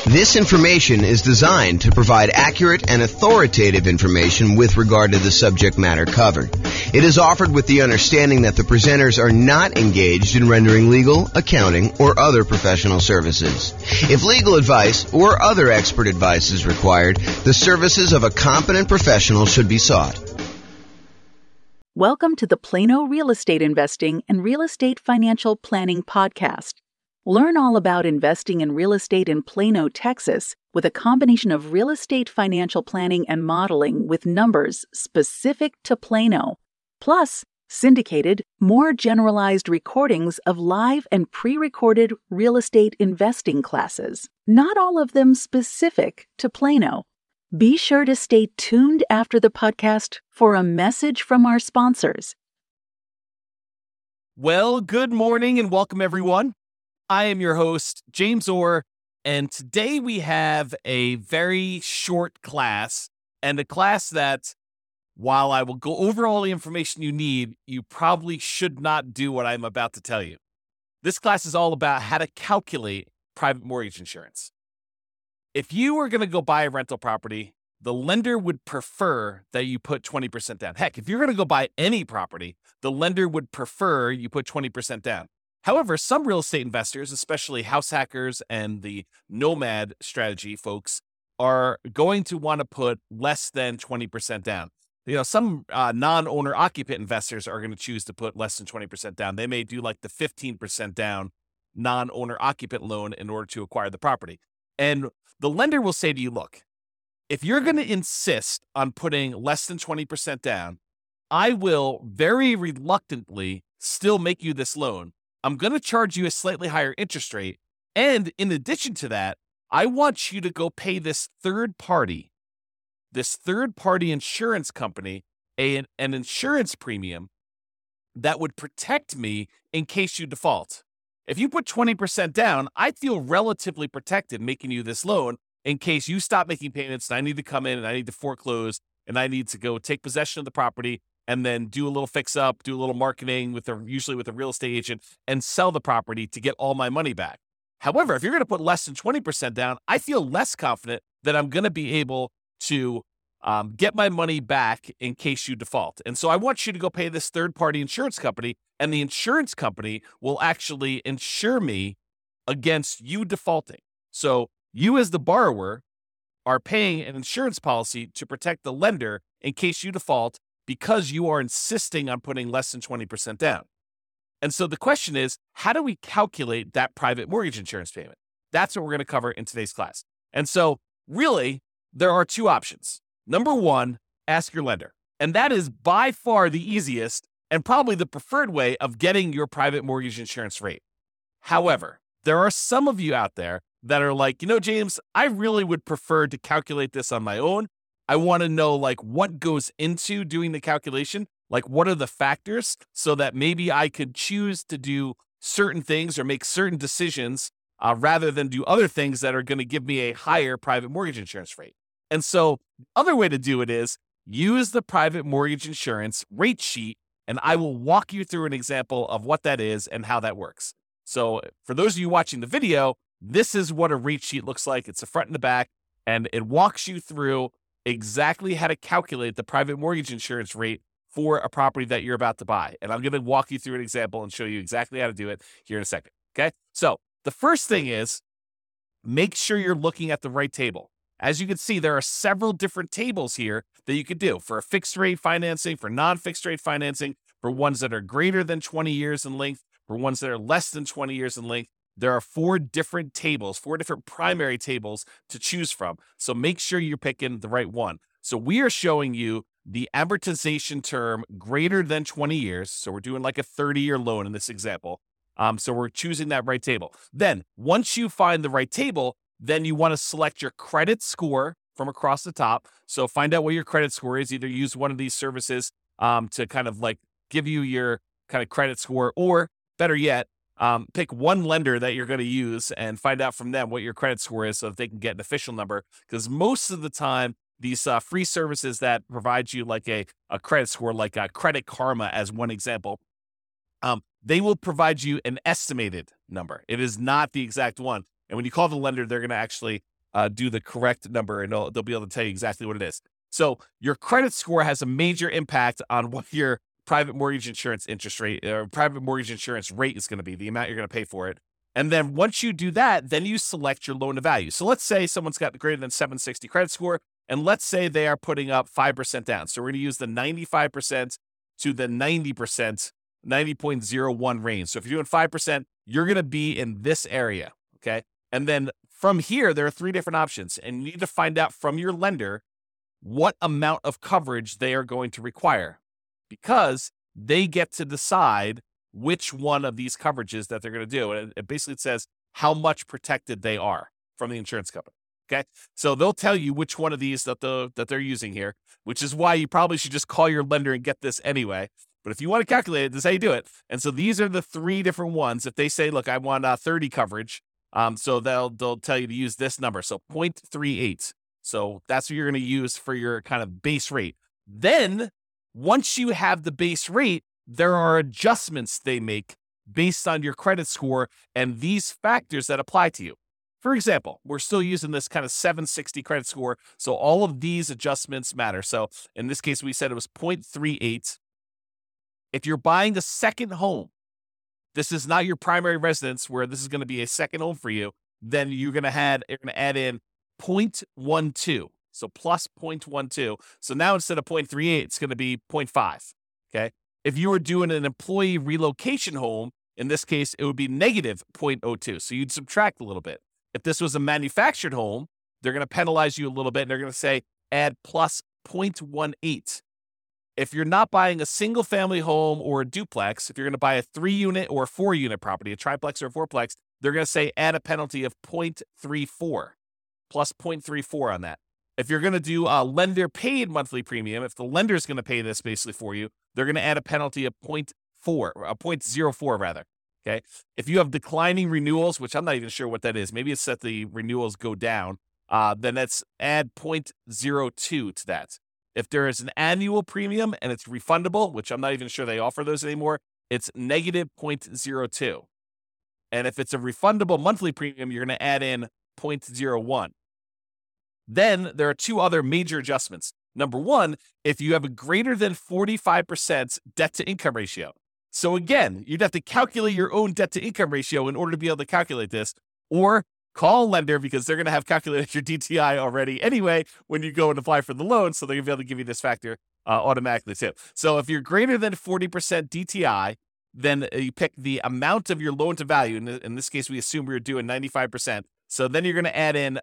This information is designed to provide accurate and authoritative information with regard to the subject matter covered. It is offered with the understanding that the presenters are not engaged in rendering legal, accounting, or other professional services. If legal advice or other expert advice is required, the services of a competent professional should be sought. Welcome to the Plano Real Estate Investing and Real Estate Financial Planning Podcast. Learn all about investing in real estate in Plano, Texas, with a combination of real estate financial planning and modeling with numbers specific to Plano, plus syndicated, more generalized recordings of live and pre-recorded real estate investing classes, not all of them specific to Plano. Be sure to stay tuned after the podcast for a message from our sponsors. Well, good morning and welcome, everyone. I am your host, James Orr, and today we have a very short class, and a class that, while I will go over all the information you need, you probably should not do what I'm about to tell you. This class is all about how to calculate private mortgage insurance. If you were going to go buy a rental property, the lender would prefer that you put 20% down. Heck, if you're going to go buy any property, the lender would prefer you put 20% down. However, some real estate investors, especially house hackers and the nomad strategy folks, are going to want to put less than 20% down. Some non-owner occupant investors are going to choose to put less than 20% down. They may do like the 15% down non-owner occupant loan in order to acquire the property. And the lender will say to you, look, if you're going to insist on putting less than 20% down, I will very reluctantly still make you this loan. I'm going to charge you a slightly higher interest rate. And in addition to that, I want you to go pay this third party insurance company, an insurance premium that would protect me in case you default. If you put 20% down, I feel relatively protected making you this loan in case you stop making payments and I need to come in and I need to foreclose and I need to go take possession of the property and then do a little fix up, do a little marketing usually with a real estate agent, and sell the property to get all my money back. However, if you're going to put less than 20% down, I feel less confident that I'm going to be able to get my money back in case you default. And so I want you to go pay this third-party insurance company, and the insurance company will actually insure me against you defaulting. So you as the borrower are paying an insurance policy to protect the lender in case you default, because you are insisting on putting less than 20% down. And so the question is, how do we calculate that private mortgage insurance payment? That's what we're going to cover in today's class. And so really, there are two options. Number one, ask your lender. And that is by far the easiest and probably the preferred way of getting your private mortgage insurance rate. However, there are some of you out there that are like, James, I really would prefer to calculate this on my own. I want to know what goes into doing the calculation, what are the factors so that maybe I could choose to do certain things or make certain decisions rather than do other things that are going to give me a higher private mortgage insurance rate. And so the other way to do it is use the private mortgage insurance rate sheet, and I will walk you through an example of what that is and how that works. So for those of you watching the video, this is what a rate sheet looks like. It's the front and the back, and it walks you through exactly how to calculate the private mortgage insurance rate for a property that you're about to buy. And I'm going to walk you through an example and show you exactly how to do it here in a second. Okay. So the first thing is make sure you're looking at the right table. As you can see, there are several different tables here that you could do for a fixed rate financing, for non-fixed rate financing, for ones that are greater than 20 years in length, for ones that are less than 20 years in length. There are four different primary tables to choose from. So make sure you're picking the right one. So we are showing you the amortization term greater than 20 years. So we're doing like a 30-year loan in this example. So we're choosing that right table. Then once you find the right table, then you want to select your credit score from across the top. So find out what your credit score is. Either use one of these services to kind of give you your kind of credit score, or better yet, pick one lender that you're going to use and find out from them what your credit score is so that they can get an official number. Because most of the time, these free services that provide you a credit score, like Credit Karma as one example, they will provide you an estimated number. It is not the exact one. And when you call the lender, they're going to actually do the correct number, and they'll be able to tell you exactly what it is. So your credit score has a major impact on what your private mortgage insurance interest rate or private mortgage insurance rate is going to be, the amount you're going to pay for it. And then once you do that, then you select your loan to value. So let's say someone's got greater than 760 credit score, and let's say they are putting up 5% down. So we're going to use the 95% to the 90%, 90.01 range. So if you're doing 5%, you're going to be in this area, okay? And then from here, there are 3 different options, and you need to find out from your lender what amount of coverage they are going to require, because they get to decide which one of these coverages that they're going to do. And it basically says how much protected they are from the insurance company. Okay. So they'll tell you which one of these that they're using here, which is why you probably should just call your lender and get this anyway. But if you want to calculate it, this is how you do it. And so these are the 3 different ones. If they say, look, I want 30 coverage. So they'll tell you to use this number. So 0.38. So that's what you're going to use for your kind of base rate. Then once you have the base rate, there are adjustments they make based on your credit score and these factors that apply to you. For example, we're still using this kind of 760 credit score, so all of these adjustments matter. So in this case, we said it was 0.38. If you're buying a second home, this is not your primary residence where this is going to be a second home for you, then you're going to add in 0.12. So plus 0.12. So now instead of 0.38, it's going to be 0.5. Okay. If you were doing an employee relocation home, in this case, it would be negative 0.02. So you'd subtract a little bit. If this was a manufactured home, they're going to penalize you a little bit, and they're going to say add plus 0.18. If you're not buying a single family home or a duplex, if you're going to buy a 3-unit or a 4-unit property, a triplex or a fourplex, they're going to say add a penalty of 0.34, plus 0.34 on that. If you're going to do a lender paid monthly premium, if the lender is going to pay this basically for you, they're going to add a penalty of 0.04 rather. Okay. If you have declining renewals, which I'm not even sure what that is, maybe it's that the renewals go down, then that's add 0.02 to that. If there is an annual premium and it's refundable, which I'm not even sure they offer those anymore, it's negative 0.02. And if it's a refundable monthly premium, you're going to add in 0.01. Then there are 2 other major adjustments. Number 1, if you have a greater than 45% debt to income ratio. So again, you'd have to calculate your own debt to income ratio in order to be able to calculate this, or call a lender because they're going to have calculated your DTI already anyway when you go and apply for the loan. So they're going to be able to give you this factor automatically too. So if you're greater than 40% DTI, then you pick the amount of your loan to value. In this case, we assume we were doing 95%. So then you're going to add in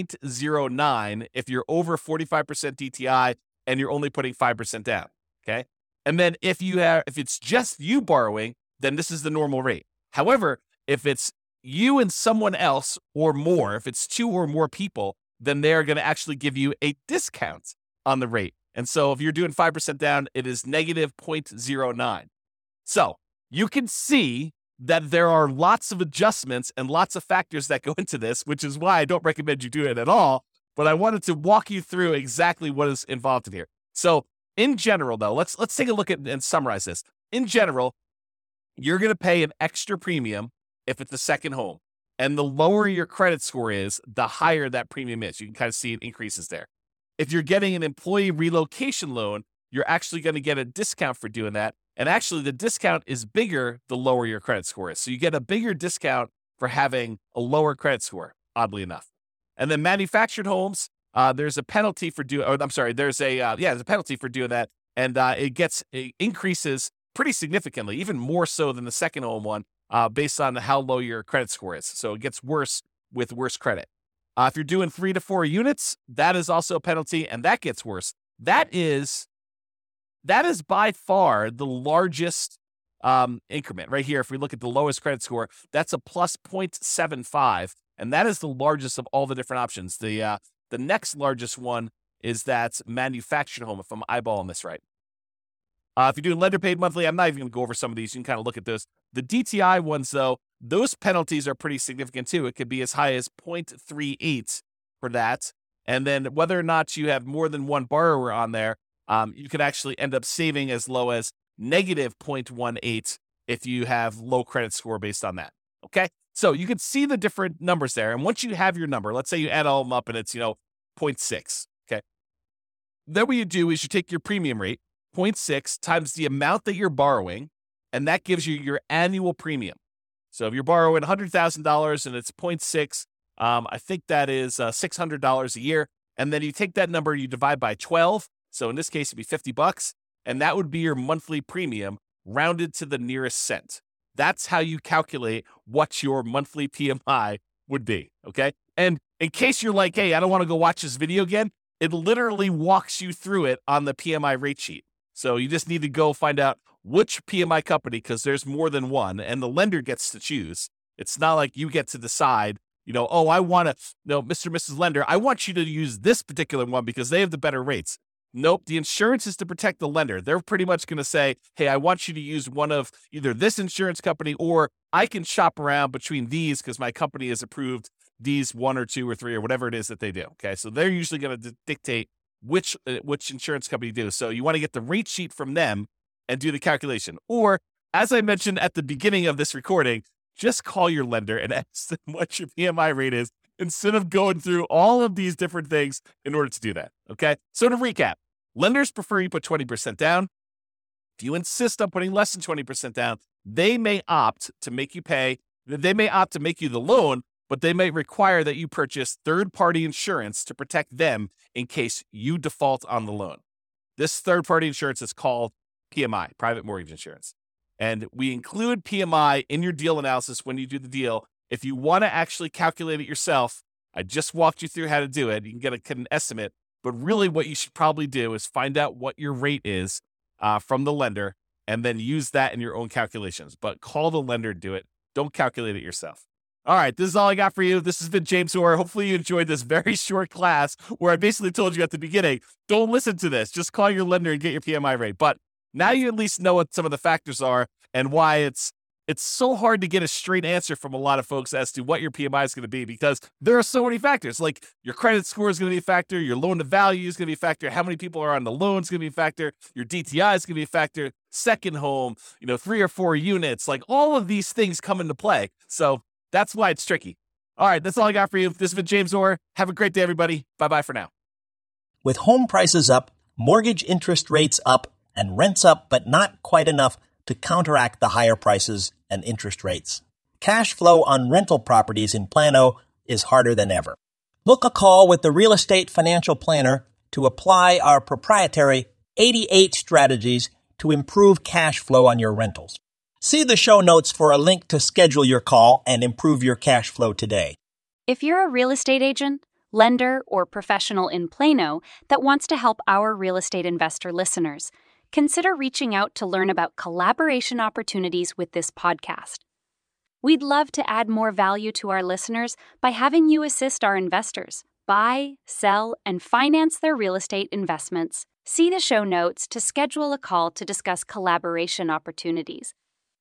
0.09 if you're over 45% DTI and you're only putting 5% down. Okay. And then if it's just you borrowing, then this is the normal rate. However, if it's you and someone else or more, if it's 2 or more people, then they're going to actually give you a discount on the rate. And so if you're doing 5% down, it is negative 0.09. So you can see that there are lots of adjustments and lots of factors that go into this, which is why I don't recommend you do it at all. But I wanted to walk you through exactly what is involved in here. So in general, though, let's take a look at and summarize this. In general, you're going to pay an extra premium if it's a second home. And the lower your credit score is, the higher that premium is. You can kind of see it increases there. If you're getting an employee relocation loan, you're actually going to get a discount for doing that. And actually, the discount is bigger the lower your credit score is. So you get a bigger discount for having a lower credit score, oddly enough. And then manufactured homes, there's a penalty for doing, there's a penalty for doing that. And it increases pretty significantly, even more so than the second home one, based on how low your credit score is. So it gets worse with worse credit. If you're doing 3 to 4 units, that is also a penalty, and that gets worse. That is by far the largest increment right here. If we look at the lowest credit score, that's a plus 0.75, and that is the largest of all the different options. The next largest one is that manufactured home, if I'm eyeballing this right. If you're doing lender paid monthly, I'm not even going to go over some of these. You can kind of look at those. The DTI ones, though, those penalties are pretty significant too. It could be as high as 0.38 for that. And then whether or not you have more than one borrower on there, you could actually end up saving as low as negative 0.18 if you have low credit score based on that. Okay. So you can see the different numbers there. And once you have your number, let's say you add all of them up and it's, 0.6. Okay. Then what you do is you take your premium rate, 0.6 times the amount that you're borrowing, and that gives you your annual premium. So if you're borrowing $100,000 and it's 0.6, I think that is $600 a year. And then you take that number, you divide by 12. So in this case, it'd be $50, and that would be your monthly premium rounded to the nearest cent. That's how you calculate what your monthly PMI would be, okay? And in case you're like, hey, I don't want to go watch this video again, it literally walks you through it on the PMI rate sheet. So you just need to go find out which PMI company, because there's more than one, and the lender gets to choose. It's not like you get to decide, I want to, Mr. and Mrs. Lender, I want you to use this particular one because they have the better rates. Nope, the insurance is to protect the lender. They're pretty much going to say, hey, I want you to use one of either this insurance company, or I can shop around between these because my company has approved these 1 or 2 or 3 or whatever it is that they do. Okay, so they're usually going to dictate which insurance company you do. So you want to get the rate sheet from them and do the calculation. Or, as I mentioned at the beginning of this recording, just call your lender and ask them what your PMI rate is instead of going through all of these different things in order to do that. Okay, so to recap, lenders prefer you put 20% down. If you insist on putting less than 20% down, they may opt to make you pay. They may opt to make you the loan, but they may require that you purchase third-party insurance to protect them in case you default on the loan. This third-party insurance is called PMI, private mortgage insurance. And we include PMI in your deal analysis when you do the deal. If you want to actually calculate it yourself, I just walked you through how to do it. You can get an estimate. But really what you should probably do is find out what your rate is from the lender and then use that in your own calculations. But call the lender and do it. Don't calculate it yourself. All right, this is all I got for you. This has been James Orr. Hopefully you enjoyed this very short class where I basically told you at the beginning, don't listen to this. Just call your lender and get your PMI rate. But now you at least know what some of the factors are and why it's so hard to get a straight answer from a lot of folks as to what your PMI is going to be, because there are so many factors. Like your credit score is going to be a factor, your loan to value is going to be a factor, how many people are on the loan is going to be a factor, your DTI is going to be a factor, second home, 3 or 4 units, like all of these things come into play. So that's why it's tricky. All right, that's all I got for you. This has been James Orr. Have a great day, everybody. Bye-bye for now. With home prices up, mortgage interest rates up, and rents up, but not quite enough to counteract the higher prices and interest rates, cash flow on rental properties in Plano is harder than ever. Book a call with the Real Estate Financial Planner to apply our proprietary 88 strategies to improve cash flow on your rentals. See the show notes for a link to schedule your call and improve your cash flow today. If you're a real estate agent, lender, or professional in Plano that wants to help our real estate investor listeners, consider reaching out to learn about collaboration opportunities with this podcast. We'd love to add more value to our listeners by having you assist our investors buy, sell, and finance their real estate investments. See the show notes to schedule a call to discuss collaboration opportunities.